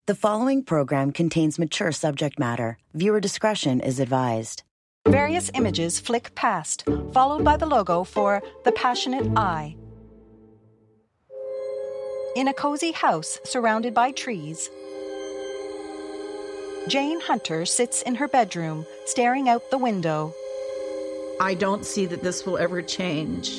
The following program contains mature subject matter. Viewer discretion is advised. Various images flick past, followed by the logo for The Passionate Eye. In a cozy house surrounded by trees, Jane Hunter sits in her bedroom, staring out the window. I don't see that this will ever change.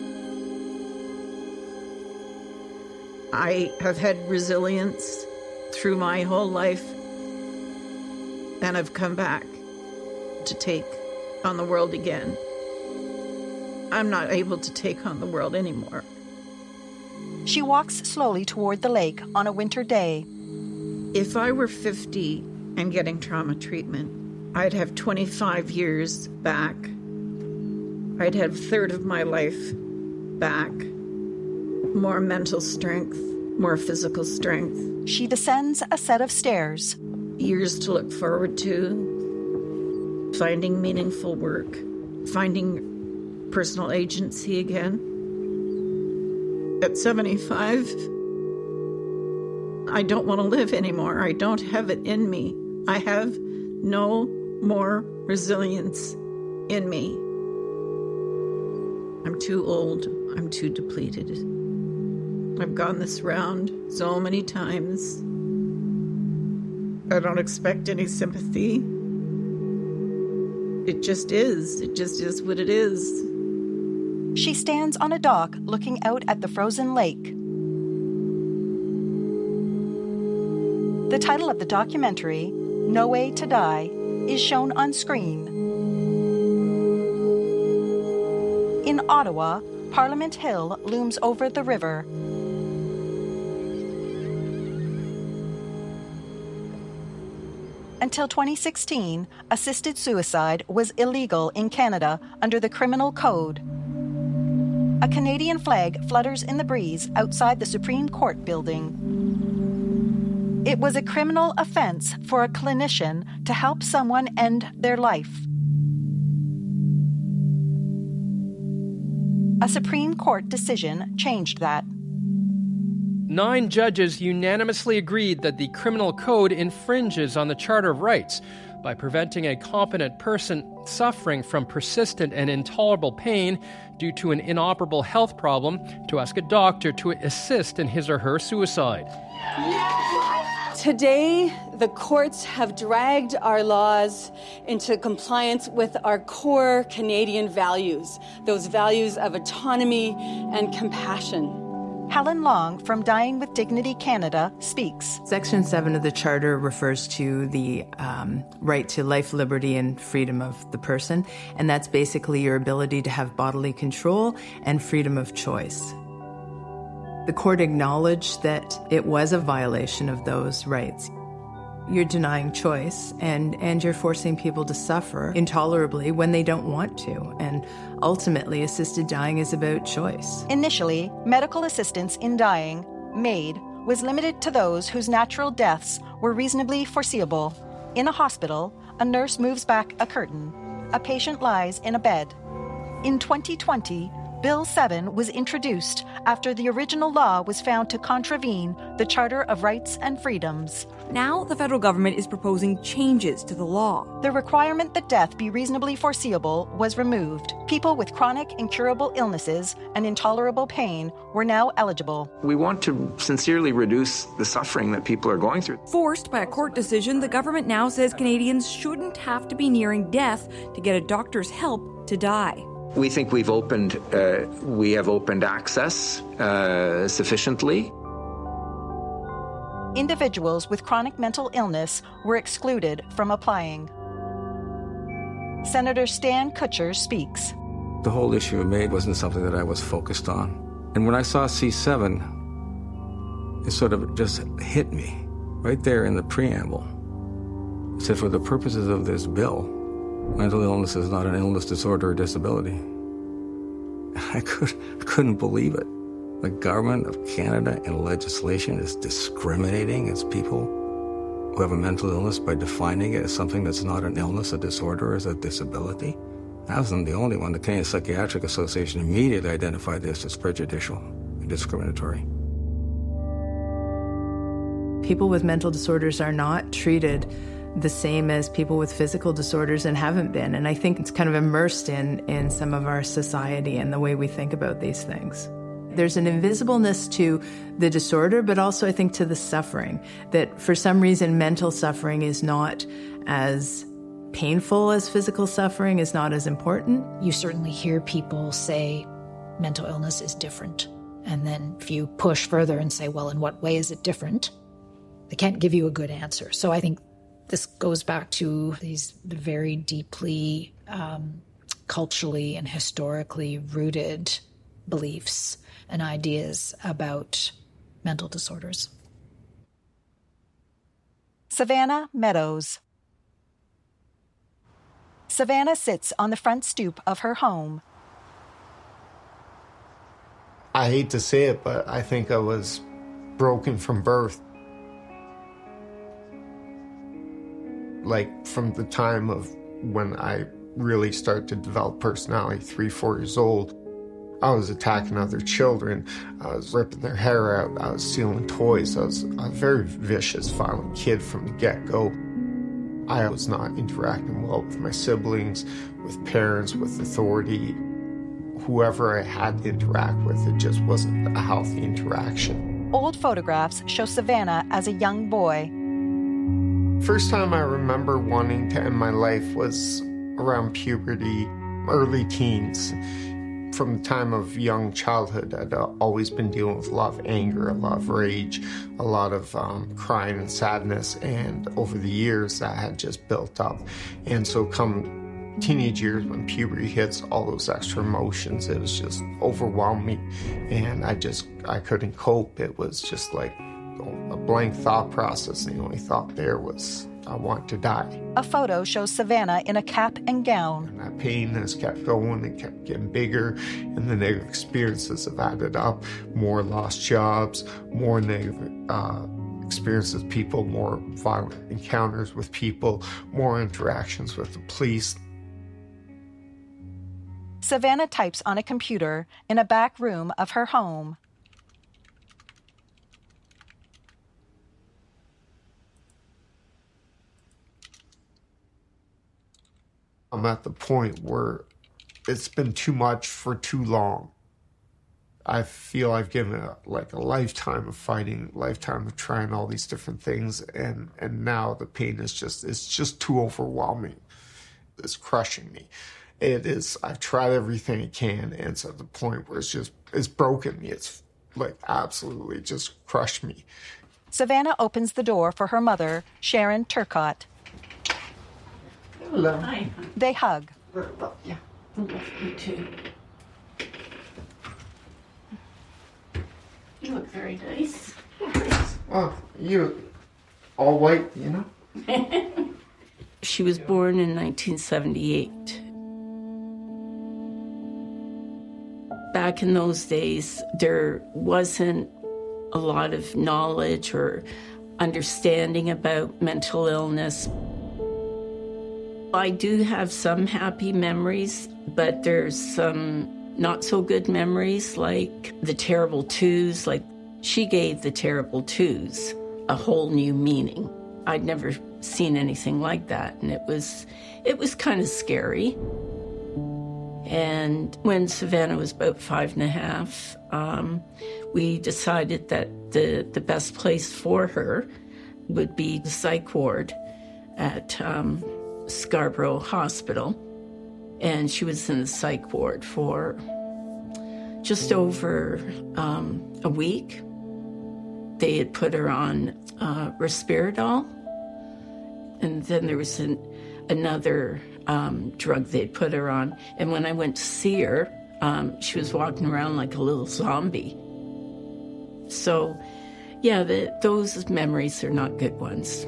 I have had resilience through my whole life, and I've come back to take on the world again. I'm not able to take on the world anymore. She walks slowly toward the lake on a winter day. If I were 50 and getting trauma treatment, I'd have 25 years back. I'd have a third of my life back. More mental strength, more physical strength. She descends a set of stairs. Years to look forward to. Finding meaningful work. Finding personal agency again. At 75, I don't want to live anymore. I don't have it in me. I have no more resilience in me. I'm too old. I'm too depleted. I've gone this round so many times. I don't expect any sympathy. It just is. It just is what it is. She stands on a dock looking out at the frozen lake. The title of the documentary, No Way to Die, is shown on screen. In Ottawa, Parliament Hill looms over the river. Until 2016, assisted suicide was illegal in Canada under the Criminal Code. A Canadian flag flutters in the breeze outside the Supreme Court building. It was a criminal offense for a clinician to help someone end their life. A Supreme Court decision changed that. 9 judges unanimously agreed that the Criminal Code infringes on the Charter of Rights by preventing a competent person suffering from persistent and intolerable pain due to an inoperable health problem to ask a doctor to assist in his or her suicide. Today, the courts have dragged our laws into compliance with our core Canadian values, those values of autonomy and compassion. Helen Long from Dying with Dignity Canada speaks. Section 7 of the Charter refers to the right to life, liberty, and freedom of the person, and that's basically your ability to have bodily control and freedom of choice. The court acknowledged that it was a violation of those rights. You're denying choice, and you're forcing people to suffer intolerably when they don't want to. And ultimately, assisted dying is about choice. Initially, medical assistance in dying, MAID, was limited to those whose natural deaths were reasonably foreseeable. In a hospital, a nurse moves back a curtain. A patient lies in a bed. In 2020, Bill 7 was introduced after the original law was found to contravene the Charter of Rights and Freedoms. Now the federal government is proposing changes to the law. The requirement that death be reasonably foreseeable was removed. People with chronic, incurable illnesses and intolerable pain were now eligible. We want to sincerely reduce the suffering that people are going through. Forced by a court decision, the government now says Canadians shouldn't have to be nearing death to get a doctor's help to die. We think we have opened access sufficiently. Individuals with chronic mental illness were excluded from applying. Senator Stan Kutcher speaks. The whole issue of MAID wasn't something that I was focused on. And when I saw C7, it sort of just hit me right there in the preamble. It said, for the purposes of this bill, mental illness is not an illness, disorder, or disability. I couldn't believe it. The government of Canada and legislation is discriminating against people who have a mental illness by defining it as something that's not an illness, a disorder, or as a disability. I wasn't the only one. The Canadian Psychiatric Association immediately identified this as prejudicial and discriminatory. People with mental disorders are not treated the same as people with physical disorders and haven't been. And I think it's kind of immersed in some of our society and the way we think about these things. There's an invisibleness to the disorder, but also I think to the suffering, that for some reason mental suffering is not as painful as physical suffering, is not as important. You certainly hear people say mental illness is different. And then if you push further and say, well, in what way is it different? They can't give you a good answer. So I think this goes back to these very deeply culturally and historically rooted beliefs and ideas about mental disorders. Savannah Meadows. Savannah sits on the front stoop of her home. I hate to say it, but I think I was broken from birth. Like from the time of when I really started to develop personality, 3-4 years old, I was attacking other children. I was ripping their hair out. I was stealing toys. I was a very vicious, violent kid from the get-go. I was not interacting well with my siblings, with parents, with authority. Whoever I had to interact with, it just wasn't a healthy interaction. Old photographs show Savannah as a young boy. First time I remember wanting to end my life was around puberty, early teens. From the time of young childhood, I'd always been dealing with a lot of anger, a lot of rage, a lot of crying and sadness, and over the years that had just built up. And so come teenage years, when puberty hits, all those extra emotions, it was just overwhelming, and I couldn't cope. It was just like a blank thought process. The only thought there was, I want to die. A photo shows Savannah in a cap and gown. And that pain has kept going and kept getting bigger, and the negative experiences have added up. More lost jobs, more negative experiences with people, more violent encounters with people, more interactions with the police. Savannah types on a computer in a back room of her home. I'm at the point where it's been too much for too long. I feel I've given a lifetime of fighting, lifetime of trying all these different things, and now the pain is just too overwhelming. It's crushing me. It is. I've tried everything I can, and it's at the point where it's broken me. It's like absolutely just crushed me. Savannah opens the door for her mother, Sharon Turcott. Hello. Hi. They hug. I love you. I love you too. You look very nice. Oh, you all white, you know? She was born in 1978. Back in those days, there wasn't a lot of knowledge or understanding about mental illness. I do have some happy memories, but there's some not so good memories, like the terrible twos. Like, she gave the terrible twos a whole new meaning. I'd never seen anything like that, and it was kind of scary. And when Savannah was about 5.5, we decided that the best place for her would be the psych ward at Scarborough Hospital. And she was in the psych ward for just over a week. They had put her on Risperidol, and then there was another drug they'd put her on. And when I went to see her, she was walking around like a little zombie. So, yeah, those memories are not good ones.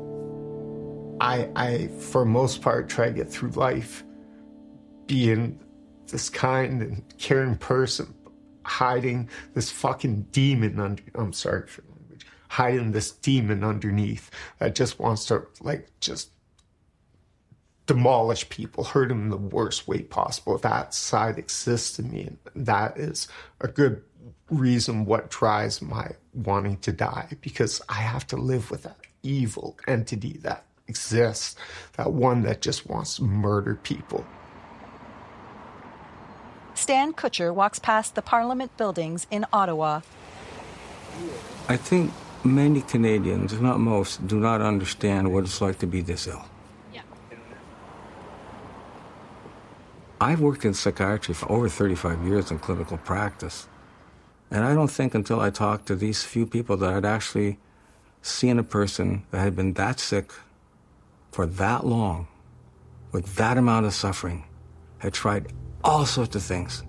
I, for most part, try to get through life being this kind and caring person, hiding this fucking demon I'm sorry for the language, hiding this demon underneath that just wants to, just demolish people, hurt them in the worst way possible. That side exists in me, and that is a good reason what drives my wanting to die, because I have to live with that evil entity that exists, that one that just wants to murder people. Stan Kutcher walks past the Parliament buildings in Ottawa. I think many Canadians, if not most, do not understand what it's like to be this ill. Yeah. I've worked in psychiatry for over 35 years in clinical practice, and I don't think until I talked to these few people that I'd actually seen a person that had been that sick for that long, with that amount of suffering, had tried all sorts of things.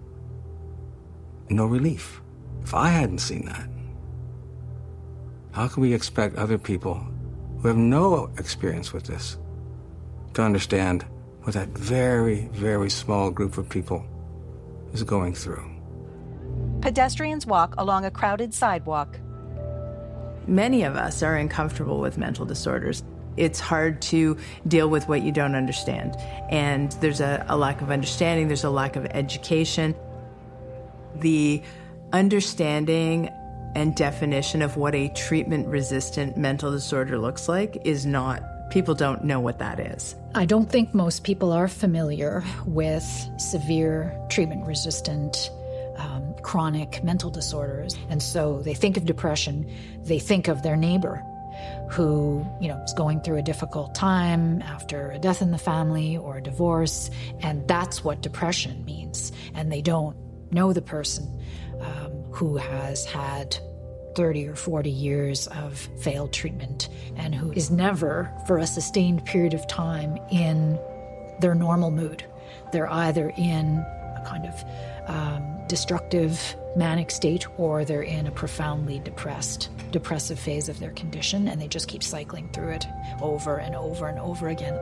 No relief. If I hadn't seen that, how can we expect other people who have no experience with this to understand what that very, very small group of people is going through? Pedestrians walk along a crowded sidewalk. Many of us are uncomfortable with mental disorders. It's hard to deal with what you don't understand. And there's a lack of understanding, there's a lack of education. The understanding and definition of what a treatment-resistant mental disorder looks like is not, people don't know what that is. I don't think most people are familiar with severe treatment-resistant chronic mental disorders. And so they think of depression, they think of their neighbor who, is going through a difficult time after a death in the family or a divorce, and that's what depression means. And they don't know the person who has had 30 or 40 years of failed treatment and who is never, for a sustained period of time, in their normal mood. They're either in a kind of destructive manic state, or they're in a profoundly depressive phase of their condition, and they just keep cycling through it over and over and over again.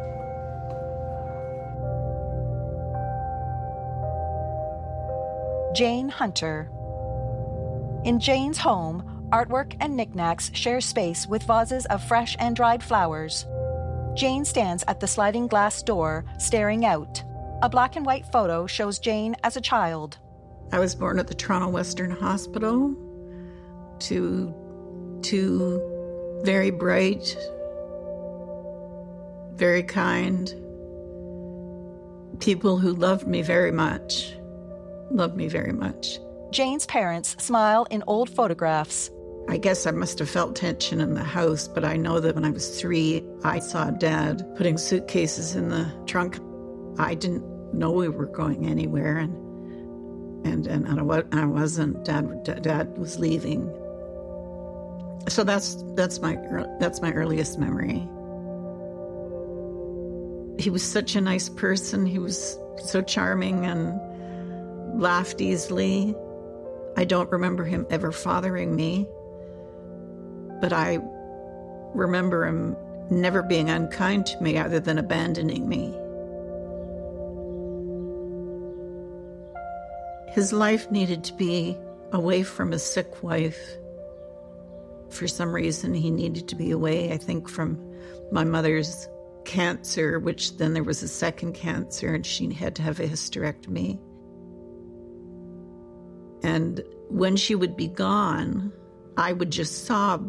Jane Hunter. In Jane's home, artwork and knickknacks share space with vases of fresh and dried flowers. Jane stands at the sliding glass door, staring out. A black and white photo shows Jane as a child. I was born at the Toronto Western Hospital to two very bright, very kind people who loved me very much. Jane's parents smile in old photographs. I guess I must have felt tension in the house, but I know that when I was 3, I saw Dad putting suitcases in the trunk. I didn't know we were going anywhere, and I wasn't. Dad was leaving. So that's my earliest memory. He was such a nice person. He was so charming and laughed easily. I don't remember him ever fathering me, but I remember him never being unkind to me other than abandoning me. His life needed to be away from a sick wife. For some reason, he needed to be away, I think, from my mother's cancer, which then there was a second cancer, and she had to have a hysterectomy. And when she would be gone, I would just sob.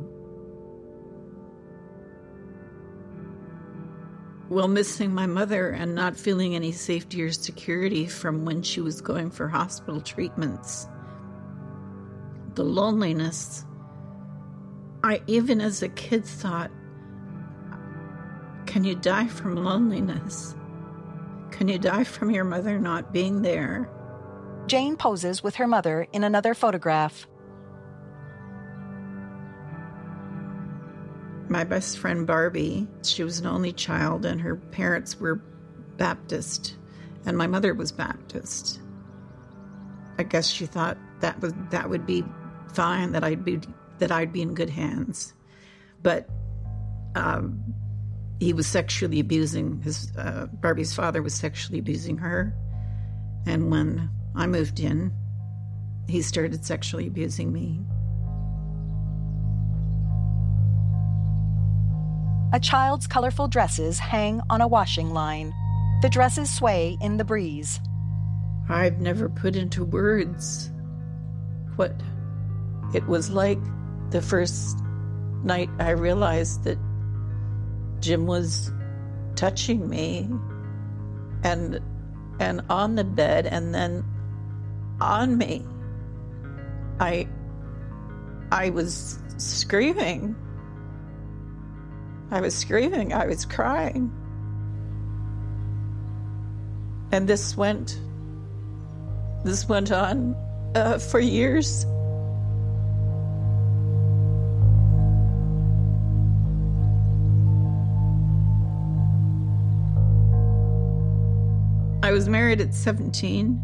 While missing my mother and not feeling any safety or security from when she was going for hospital treatments. The loneliness. I, even as a kid, thought, can you die from loneliness? Can you die from your mother not being there? Jane poses with her mother in another photograph. My best friend Barbie, she was an only child, and her parents were Baptist, and my mother was Baptist. I guess she thought that would be fine, that I'd be in good hands. But he was sexually abusing Barbie's father was sexually abusing her, and when I moved in, he started sexually abusing me. A child's colorful dresses hang on a washing line. The dresses sway in the breeze. I've never put into words what it was like the first night I realized that Jim was touching me and on the bed and then on me. I was screaming. I was crying. And this went on for years. I was married at 17,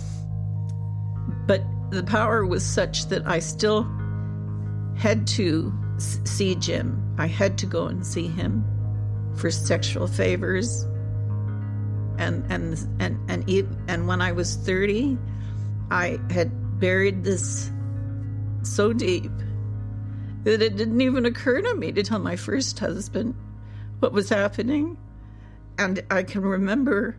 but the power was such that I still had to see Jim. I had to go and see him for sexual favors. And when I was 30, I had buried this so deep that it didn't even occur to me to tell my first husband what was happening. And I can remember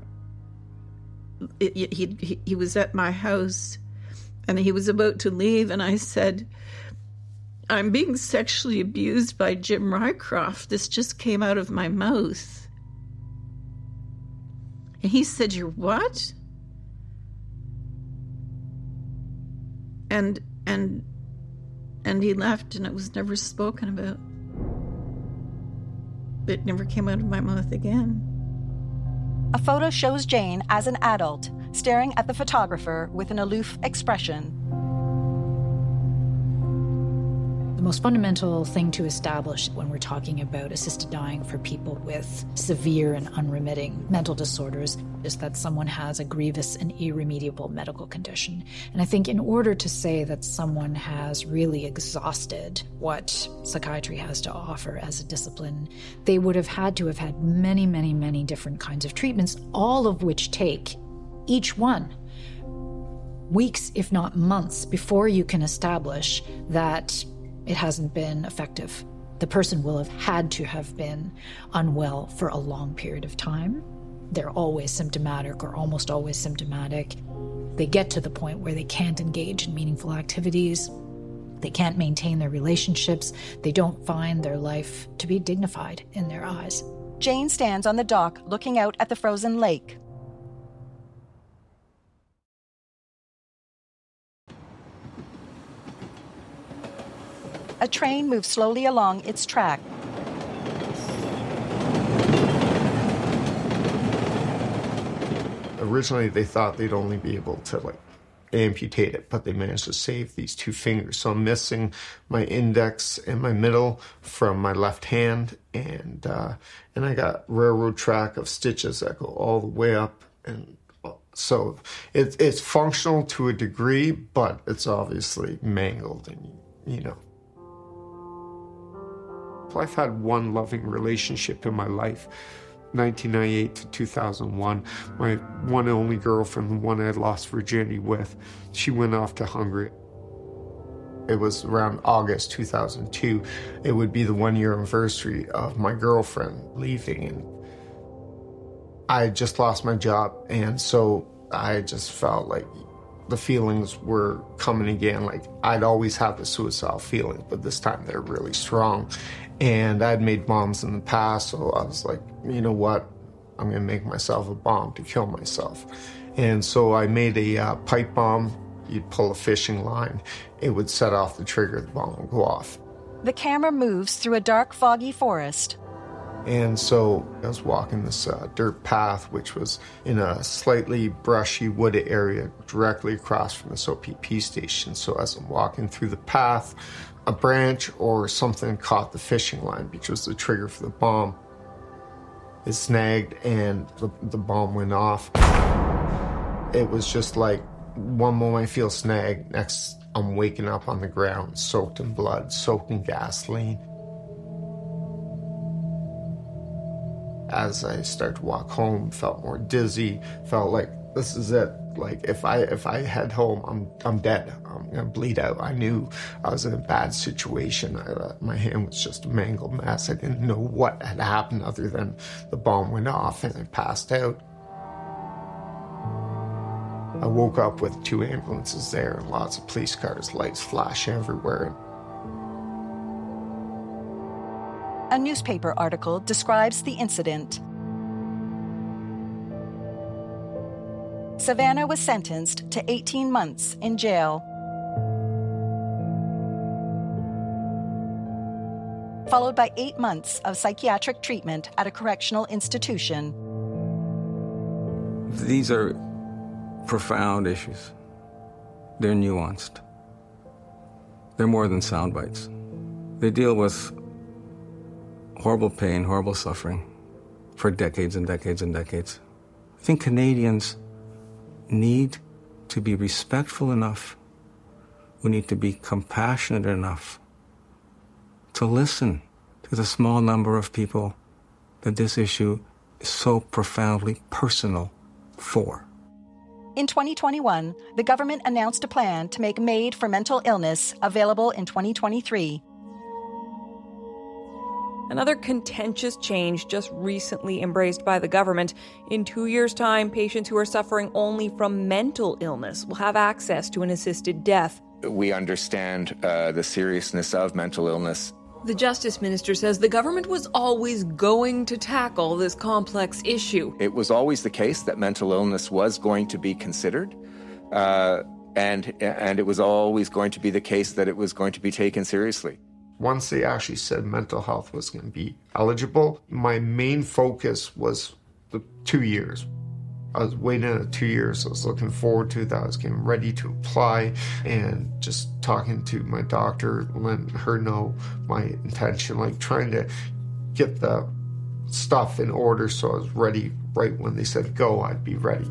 he was at my house and he was about to leave, and I said, "I'm being sexually abused by Jim Rycroft. This just came out of my mouth." And he said, "You're what?" And he left, and it was never spoken about. It never came out of my mouth again. A photo shows Jane as an adult, staring at the photographer with an aloof expression. The most fundamental thing to establish when we're talking about assisted dying for people with severe and unremitting mental disorders is that someone has a grievous and irremediable medical condition. And I think in order to say that someone has really exhausted what psychiatry has to offer as a discipline, they would have had to have had many, many, many different kinds of treatments, all of which take, each one, weeks, if not months, before you can establish that it hasn't been effective. The person will have had to have been unwell for a long period of time. They're always symptomatic or almost always symptomatic. They get to the point where they can't engage in meaningful activities. They can't maintain their relationships. They don't find their life to be dignified in their eyes. Jane stands on the dock looking out at the frozen lake. A train moves slowly along its track. Originally, they thought they'd only be able to amputate it, but they managed to save these 2 fingers. So I'm missing my index and my middle from my left hand, and I got railroad track of stitches that go all the way up, and so it's functional to a degree, but it's obviously mangled, and you know. I've had one loving relationship in my life, 1998 to 2001. My one and only girlfriend, the one I had lost virginity with, she went off to Hungary. It was around August 2002. It would be the 1-year anniversary of my girlfriend leaving, and I had just lost my job, and so I just felt like the feelings were coming again. Like, I'd always had the suicidal feeling, but this time they're really strong. And I'd made bombs in the past, so I was like, you know what? I'm going to make myself a bomb to kill myself. And so I made a pipe bomb. You'd pull a fishing line. It would set off the trigger, the bomb would go off. The camera moves through a dark, foggy forest. And so I was walking this dirt path, which was in a slightly brushy, wooded area directly across from this OPP station. So as I'm walking through the path, a branch or something caught the fishing line, which was the trigger for the bomb. It snagged and the bomb went off. It was just like, one moment I feel snagged, next I'm waking up on the ground, soaked in blood, soaked in gasoline. As I started to walk home, felt more dizzy, felt like this is it. Like, if I head home, I'm dead. I'm gonna bleed out. I knew I was in a bad situation. My hand was just a mangled mess. I didn't know what had happened other than the bomb went off and I passed out. I woke up with 2 ambulances there and lots of police cars, lights flash everywhere. A newspaper article describes the incident. Savannah was sentenced to 18 months in jail. Followed by 8 months of psychiatric treatment at a correctional institution. These are profound issues. They're nuanced. They're more than sound bites. They deal with horrible pain, horrible suffering for decades and decades and decades. I think Canadians need to be respectful enough. We need to be compassionate enough to listen to the small number of people that this issue is so profoundly personal for. In 2021, the government announced a plan to make MAID for mental illness available in 2023. Another contentious change just recently embraced by the government. In 2 years' time, patients who are suffering only from mental illness will have access to an assisted death. We understand the seriousness of mental illness. The Justice Minister says the government was always going to tackle this complex issue. It was always the case that mental illness was going to be considered, and it was always going to be the case that it was going to be taken seriously. Once they actually said mental health was going to be eligible, my main focus was the 2 years. I was waiting at 2 years. I was looking forward to that. I was getting ready to apply and just talking to my doctor, letting her know my intention, like trying to get the stuff in order so I was ready right when they said go, I'd be ready.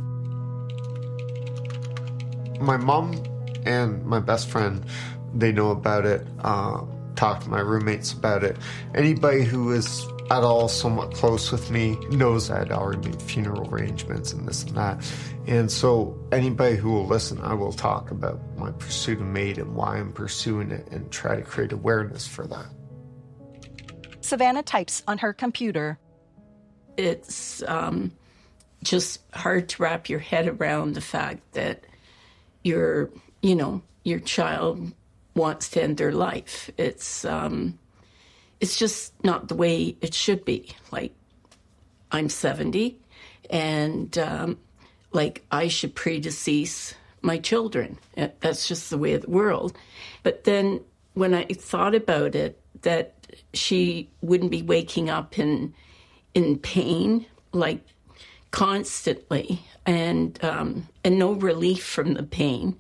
My mom and my best friend, they know about it. Talked to my roommates about it. Anybody who is at all somewhat close with me knows I had already made funeral arrangements and this and that. And so anybody who will listen, I will talk about my pursuit of MAID and why I'm pursuing it and try to create awareness for that. Savannah types on her computer. It's just hard to wrap your head around the fact that your child wants to end their life. It's just not the way it should be. Like, I'm 70, and I should predecease my children. That's just the way of the world. But then when I thought about it, that she wouldn't be waking up in pain, like constantly, and no relief from the pain,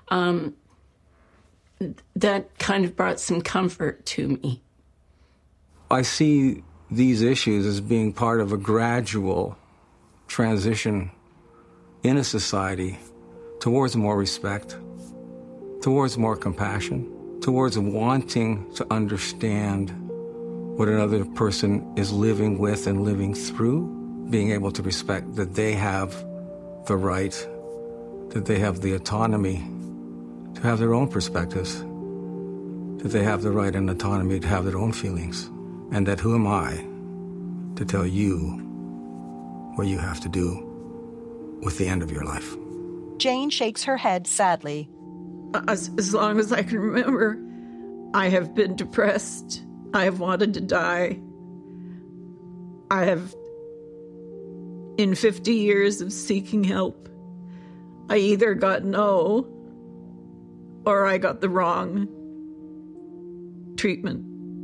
that kind of brought some comfort to me. I see these issues as being part of a gradual transition in a society towards more respect, towards more compassion, towards wanting to understand what another person is living with and living through, being able to respect that they have the right, that they have the autonomy to have their own perspectives, that they have the right and autonomy to have their own feelings, and that who am I to tell you what you have to do with the end of your life. Jane shakes her head sadly. As long as I can remember, I have been depressed. I have wanted to die. I have, in 50 years of seeking help, I either got no or I got the wrong treatment.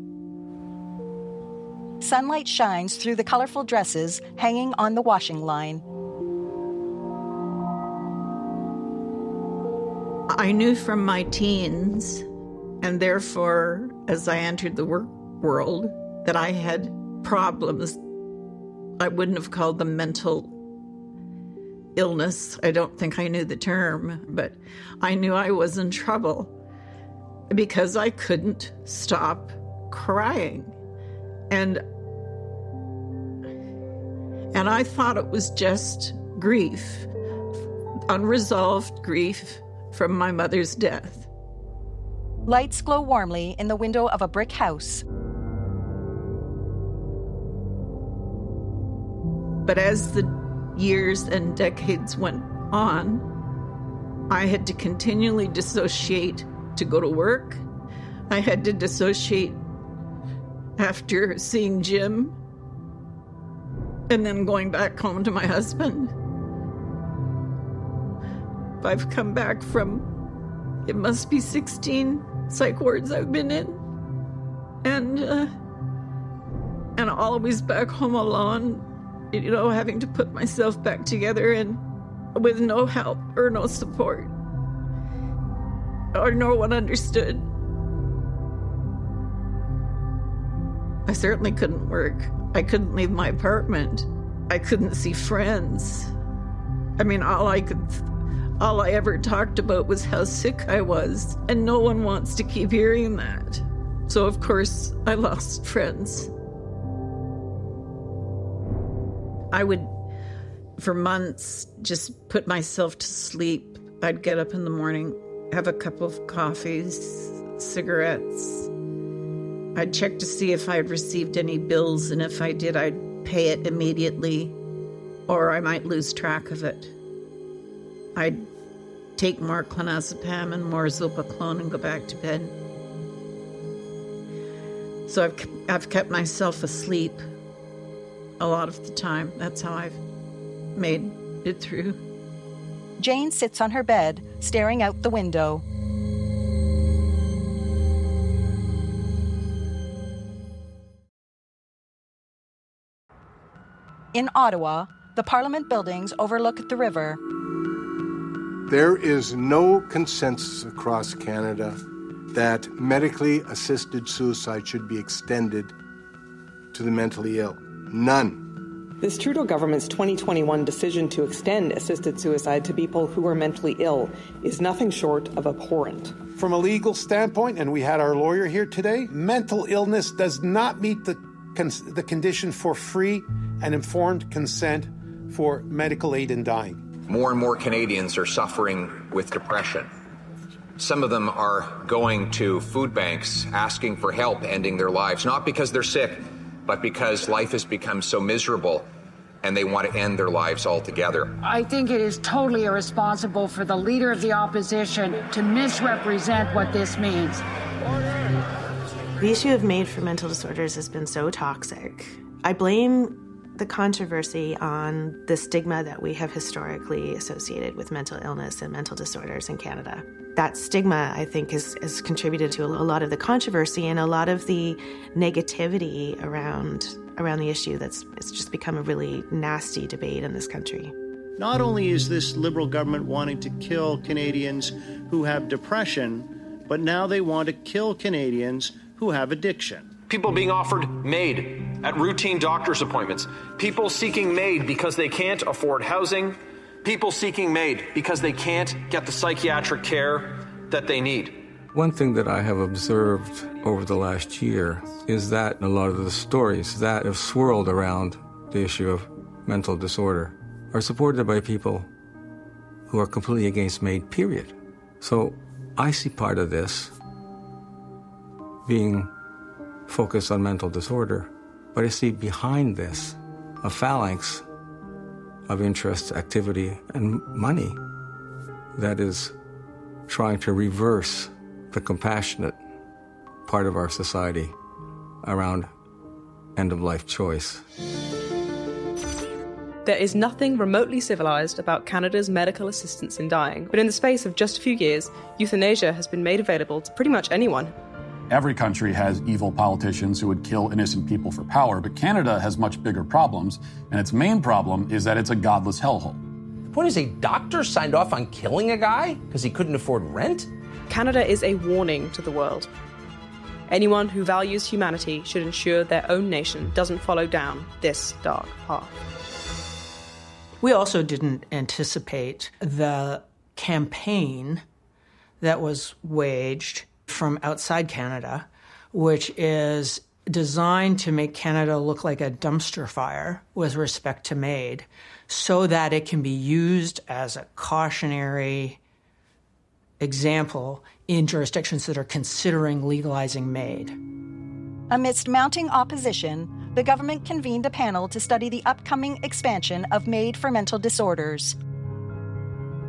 Sunlight shines through the colorful dresses hanging on the washing line. I knew from my teens, and therefore, as I entered the work world, that I had problems. I wouldn't have called them mental illness. I don't think I knew the term, but I knew I was in trouble because I couldn't stop crying. And I thought it was just grief, unresolved grief from my mother's death. Lights glow warmly in the window of a brick house. But as the years and decades went on, I had to continually dissociate to go to work. I had to dissociate after seeing Jim and then going back home to my husband. I've come back from, it must be 16 psych wards I've been in. And always back home alone, you know, having to put myself back together and with no help or no support. Or no one understood. I certainly couldn't work. I couldn't leave my apartment. I couldn't see friends. I mean, all I ever talked about was how sick I was, and no one wants to keep hearing that. So, of course, I lost friends. I would, for months, just put myself to sleep. I'd get up in the morning, have a cup of coffees, cigarettes. I'd check to see if I'd received any bills, and if I did, I'd pay it immediately, or I might lose track of it. I'd take more clonazepam and more zopiclone and go back to bed. So I've kept myself asleep a lot of the time. That's how I've made it through. Jane sits on her bed, staring out the window. In Ottawa, the Parliament buildings overlook the river. There is no consensus across Canada that medically assisted suicide should be extended to the mentally ill. None. This Trudeau government's 2021 decision to extend assisted suicide to people who are mentally ill is nothing short of abhorrent. From a legal standpoint, and we had our lawyer here today, mental illness does not meet the condition for free and informed consent for medical aid in dying. More and more Canadians are suffering with depression. Some of them are going to food banks asking for help ending their lives, not because they're sick, but because life has become so miserable and they want to end their lives altogether. I think it is totally irresponsible for the Leader of the Opposition to misrepresent what this means. The issue of MAID for mental disorders has been so toxic. I blame the controversy on the stigma that we have historically associated with mental illness and mental disorders in Canada. That stigma, I think, has contributed to a lot of the controversy and a lot of the negativity around the issue. It's just become a really nasty debate in this country. Not only is this Liberal government wanting to kill Canadians who have depression, but now they want to kill Canadians who have addiction. People being offered MAID at routine doctor's appointments. People seeking MAID because they can't afford housing. People seeking MAID because they can't get the psychiatric care that they need. One thing that I have observed over the last year is that a lot of the stories that have swirled around the issue of mental disorder are supported by people who are completely against MAID, period. So I see part of this being focused on mental disorder, but I see behind this a phalanx of interest, activity, and money that is trying to reverse the compassionate part of our society around end-of-life choice. There is nothing remotely civilized about Canada's medical assistance in dying, but in the space of just a few years, euthanasia has been made available to pretty much anyone. Every country has evil politicians who would kill innocent people for power, but Canada has much bigger problems, and its main problem is that it's a godless hellhole. The point is, a doctor signed off on killing a guy because he couldn't afford rent? Canada is a warning to the world. Anyone who values humanity should ensure their own nation doesn't follow down this dark path. We also didn't anticipate the campaign that was waged from outside Canada, which is designed to make Canada look like a dumpster fire with respect to MAID, so that it can be used as a cautionary example in jurisdictions that are considering legalizing MAID. Amidst mounting opposition, the government convened a panel to study the upcoming expansion of MAID for mental disorders.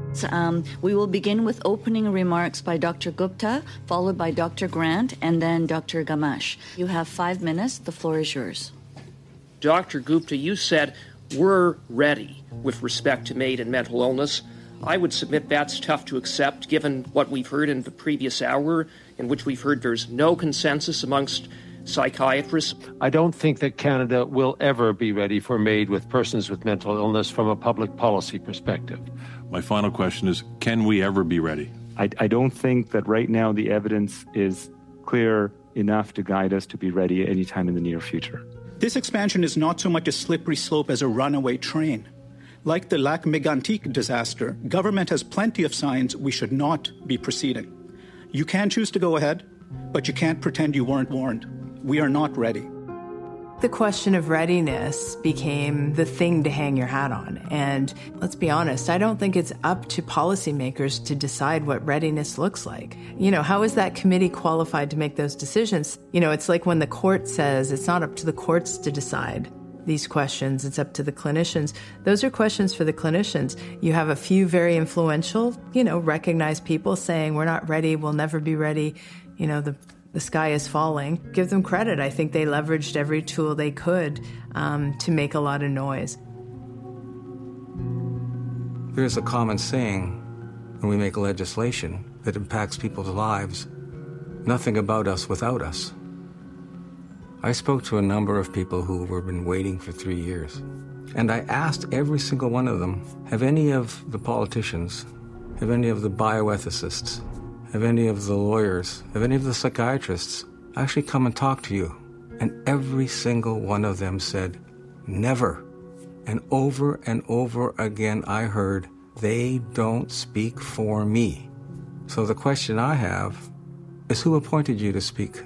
We will begin with opening remarks by Dr. Gupta, followed by Dr. Grant, and then Dr. Gamache. You have 5 minutes. The floor is yours. Dr. Gupta, you said we're ready with respect to MAID and mental illness. I would submit that's tough to accept given what we've heard in the previous hour, in which we've heard there's no consensus amongst psychiatrists. I don't think that Canada will ever be ready for MAID with persons with mental illness from a public policy perspective. My final question is, can we ever be ready? I don't think that right now the evidence is clear enough to guide us to be ready anytime in the near future. This expansion is not so much a slippery slope as a runaway train. Like the Lac Mégantic disaster, government has plenty of signs we should not be proceeding. You can choose to go ahead, but you can't pretend you weren't warned. We are not ready. The question of readiness became the thing to hang your hat on. And let's be honest, I don't think it's up to policymakers to decide what readiness looks like. How is that committee qualified to make those decisions? It's like when the court says it's not up to the courts to decide these questions, it's up to the clinicians. Those are questions for the clinicians. You have a few very influential, recognized people saying, we're not ready, we'll never be ready, the sky is falling. Give them credit. I think they leveraged every tool they could to make a lot of noise. There's a common saying when we make legislation that impacts people's lives, nothing about us without us. I spoke to a number of people who have been waiting for 3 years, and I asked every single one of them, have any of the politicians, have any of the bioethicists, have any of the lawyers, have any of the psychiatrists actually come and talk to you? And every single one of them said, never. And over again, I heard, they don't speak for me. So the question I have is, who appointed you to speak?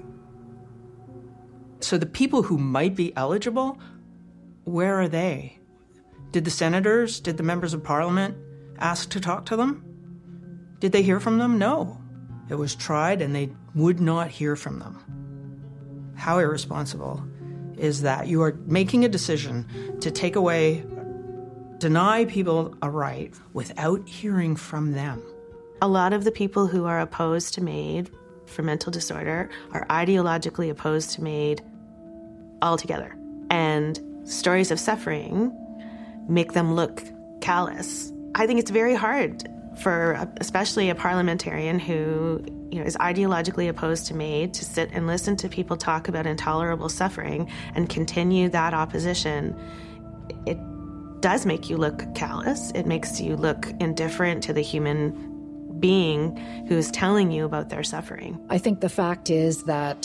So the people who might be eligible, where are they? Did the senators, did the members of parliament ask to talk to them? Did they hear from them? No. It was tried and they would not hear from them. How irresponsible is that? You are making a decision to take away, deny people a right without hearing from them. A lot of the people who are opposed to MAID for mental disorder are ideologically opposed to MAID altogether. And stories of suffering make them look callous. I think it's very hard for especially a parliamentarian who is ideologically opposed to MAID to sit and listen to people talk about intolerable suffering and continue that opposition. It does make you look callous. It makes you look indifferent to the human being who's telling you about their suffering. I think the fact is that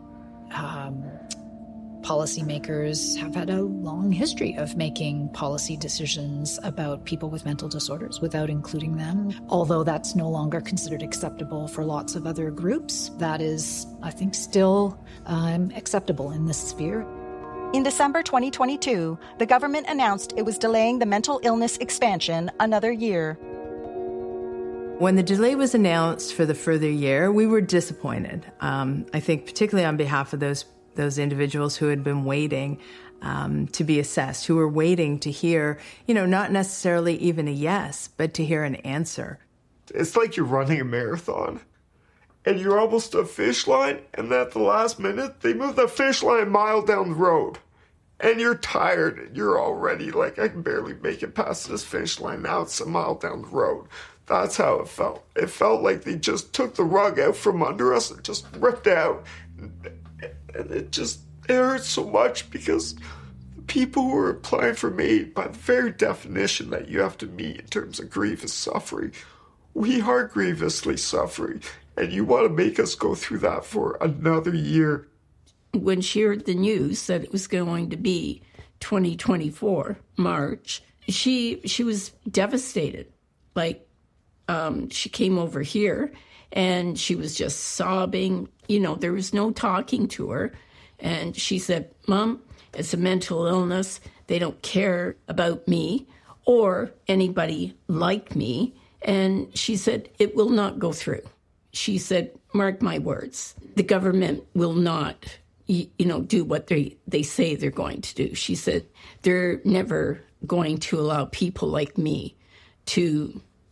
policymakers have had a long history of making policy decisions about people with mental disorders without including them. Although that's no longer considered acceptable for lots of other groups, that is, I think, still acceptable in this sphere. In December 2022, the government announced it was delaying the mental illness expansion another year. When the delay was announced for the further year, we were disappointed. I think particularly on behalf of those individuals who had been waiting to be assessed, who were waiting to hear, not necessarily even a yes, but to hear an answer. It's like you're running a marathon and you're almost at a finish line, and at the last minute, they move the finish line a mile down the road. And you're tired, and you're already like, I can barely make it past this finish line. Now it's a mile down the road. That's how it felt. It felt like they just took the rug out from under us and just ripped it out. And it hurts so much because the people who are applying for MAID, by the very definition that you have to meet in terms of grievous suffering, we are grievously suffering. And you want to make us go through that for another year. When she heard the news that it was going to be 2024, March, she was devastated. She came over here and she was just sobbing. There was no talking to her. And she said, Mom, it's a mental illness. They don't care about me or anybody like me. And she said, it will not go through. She said, mark my words, the government will not, do what they say they're going to do. She said, they're never going to allow people like me to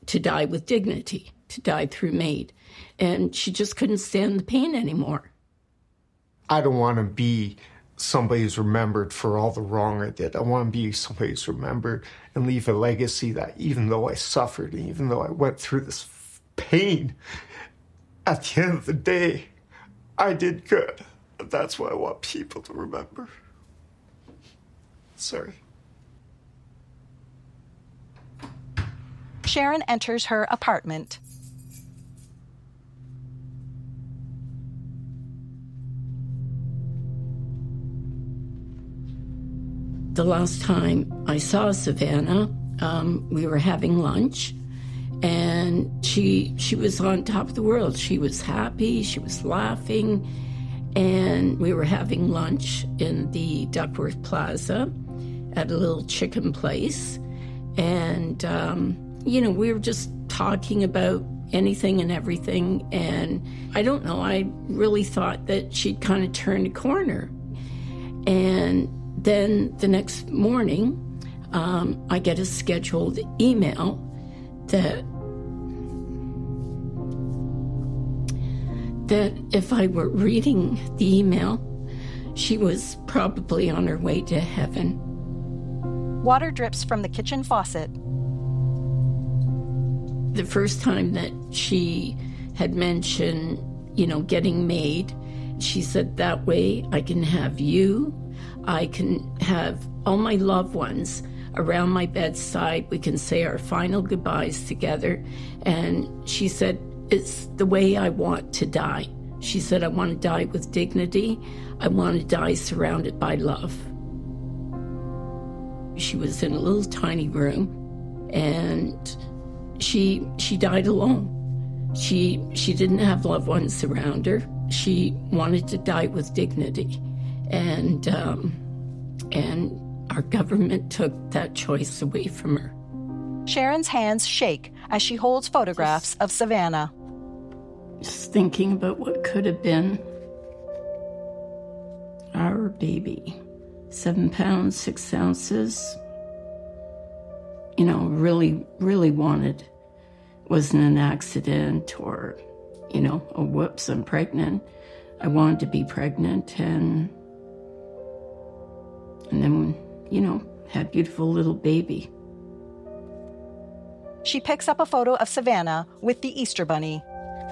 to die with dignity, to die through MAID. And she just couldn't stand the pain anymore. I don't want to be somebody who's remembered for all the wrong I did. I want to be somebody who's remembered and leave a legacy that even though I suffered, and even though I went through this pain, at the end of the day, I did good. And that's what I want people to remember. Sorry. Sharon enters her apartment. The last time I saw Savannah, we were having lunch, and she was on top of the world. She was happy, she was laughing, and we were having lunch in the Duckworth Plaza at a little chicken place. And, we were just talking about anything and everything, and I don't know, I really thought that she'd kind of turned a corner. And then the next morning, I get a scheduled email that if I were reading the email, she was probably on her way to heaven. Water drips from the kitchen faucet. The first time that she had mentioned, getting MAID, she said, that way I can have you, I can have all my loved ones around my bedside. We can say our final goodbyes together. And she said, it's the way I want to die. She said, I want to die with dignity. I want to die surrounded by love. She was in a little tiny room, and she died alone. She didn't have loved ones around her. She wanted to die with dignity. And our government took that choice away from her. Sharon's hands shake as she holds photographs of Savannah. Just thinking about what could have been. Our baby, 7 pounds, 6 ounces. Really, really wanted. Wasn't an accident or, a whoops, I'm pregnant. I wanted to be pregnant and then, had beautiful little baby. She picks up a photo of Savannah with the Easter Bunny.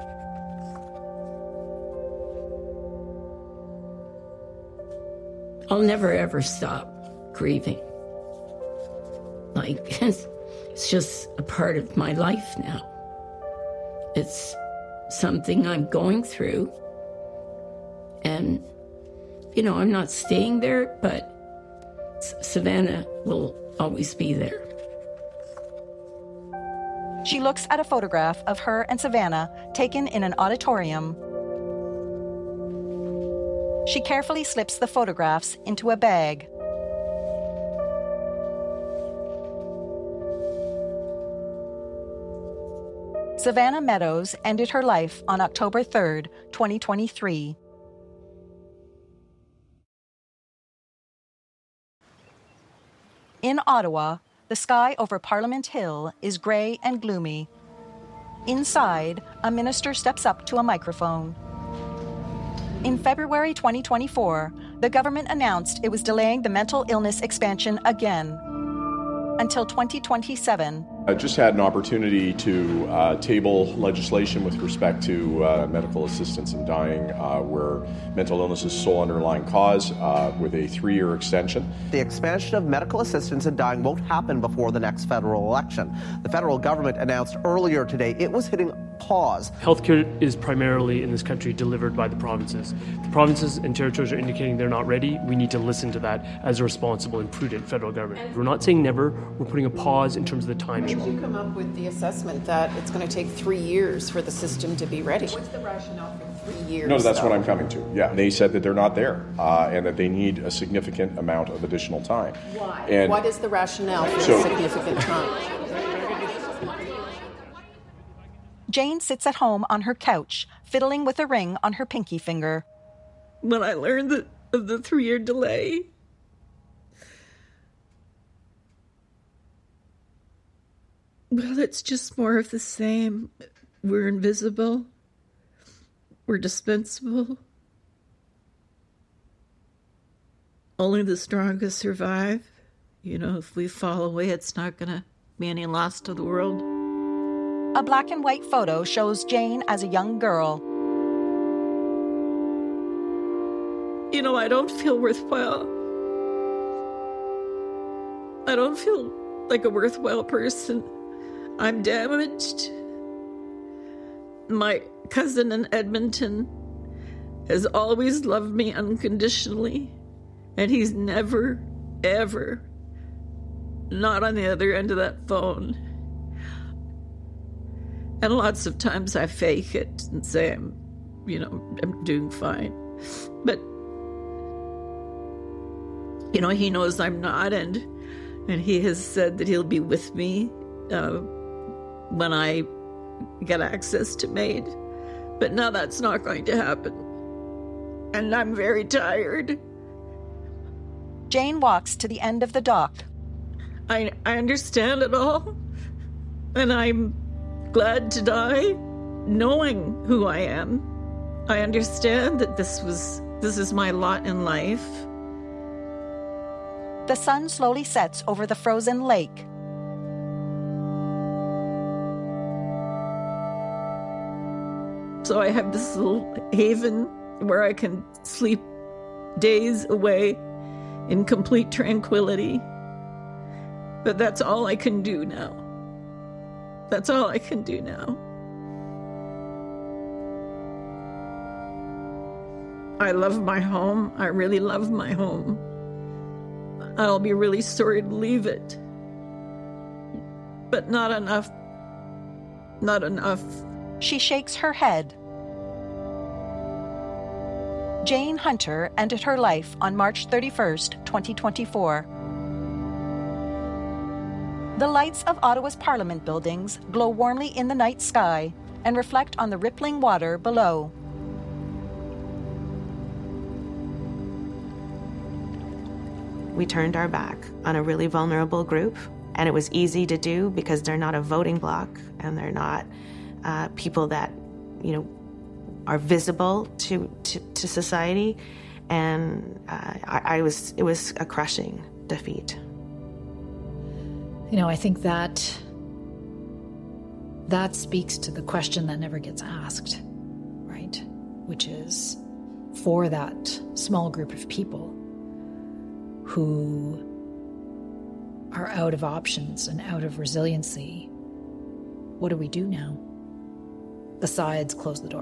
I'll never, ever stop grieving. It's just a part of my life now. It's something I'm going through. And, I'm not staying there, but Savannah will always be there. She looks at a photograph of her and Savannah taken in an auditorium. She carefully slips the photographs into a bag. Savannah Meadows ended her life on October 3rd, 2023. In Ottawa, the sky over Parliament Hill is grey and gloomy. Inside, a minister steps up to a microphone. In February 2024, the government announced it was delaying the mental illness expansion again until 2027. I just had an opportunity to table legislation with respect to medical assistance in dying, where mental illness is sole underlying cause, with a 3-year extension. The expansion of medical assistance in dying won't happen before the next federal election. The federal government announced earlier today it was hitting pause. Healthcare is primarily in this country delivered by the provinces. The provinces and territories are indicating they're not ready. We need to listen to that as a responsible and prudent federal government. We're not saying never. We're putting a pause in terms of the timing. Did you come up with the assessment that it's going to take 3 years for the system to be ready? What's the rationale for 3 years? No, that's what I'm coming to. Yeah, they said that they're not there and that they need a significant amount of additional time. Why? And what is the rationale for the significant time? Jane sits at home on her couch, fiddling with a ring on her pinky finger. When I learned of the 3-year delay, Well, it's just more of the same. We're invisible. We're dispensable. Only the strongest survive. You know, if we fall away, it's not going to be any loss to the world. A black and white photo shows Jane as a young girl. You know, I don't feel worthwhile. I don't feel like a worthwhile person. I'm damaged. My cousin in Edmonton has always loved me unconditionally, and he's never, ever not on the other end of that phone. And lots of times I fake it and say I'm doing fine. But, you know, he knows I'm not, and he has said that he'll be with me when I get access to MAID. But now that's not going to happen. And I'm very tired. Jane walks to the end of the dock. I understand it all. And I'm glad to die knowing who I am. I understand that this is my lot in life. The sun slowly sets over the frozen lake. So I have this little haven where I can sleep days away in complete tranquility. But that's all I can do now. That's all I can do now. I love my home. I really love my home. I'll be really sorry to leave it. But not enough. Not enough. She shakes her head. Jane Hunter ended her life on March 31st, 2024. The lights of Ottawa's Parliament buildings glow warmly in the night sky and reflect on the rippling water below. We turned our back on a really vulnerable group, and it was easy to do because they're not a voting bloc and they're not people that, you know, are visible to society, and it was a crushing defeat. You know, I think that speaks to the question that never gets asked, right? Which is, for that small group of people who are out of options and out of resiliency, what do we do now? Besides close the door.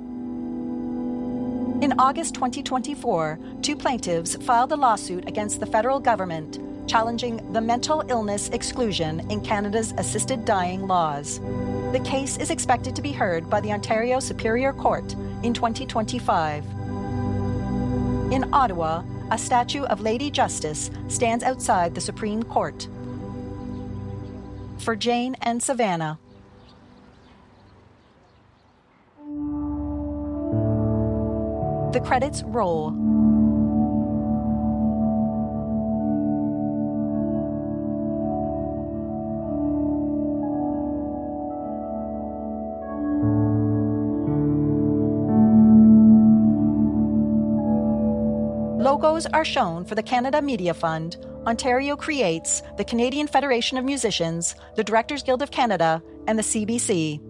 In August 2024, 2 plaintiffs filed a lawsuit against the federal government challenging the mental illness exclusion in Canada's assisted dying laws. The case is expected to be heard by the Ontario Superior Court in 2025. In Ottawa, a statue of Lady Justice stands outside the Supreme Court. For Jane and Savannah. The credits roll. Logos are shown for the Canada Media Fund, Ontario Creates, the Canadian Federation of Musicians, the Directors Guild of Canada, and the CBC.